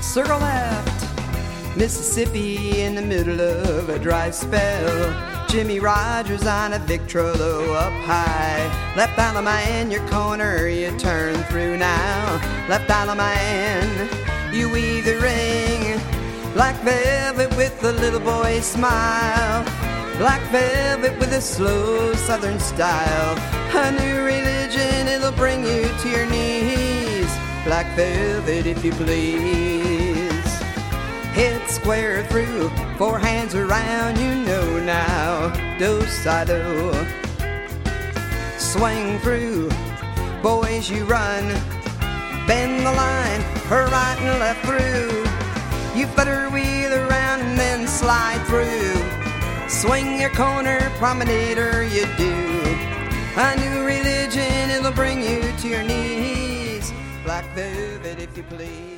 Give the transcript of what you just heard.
Circle left, Mississippi in the middle of a dry spell. Jimmy Rogers on a Victrola up high. Left Alabama in your corner, you turn through now. Left Alabama, you weave the ring. Black velvet with a little boy smile. Black velvet with a slow southern style. A new religion, it'll bring you to your knees. Black velvet if you please. Head square through, four hands around, you know now. Do-si-do. Swing through, boys you run. Bend the line, her right and left through. You flutter wheel around and then slide through. Swing your corner, promenader you do. A new religion, it'll bring you to your knees. Black velvet if you please.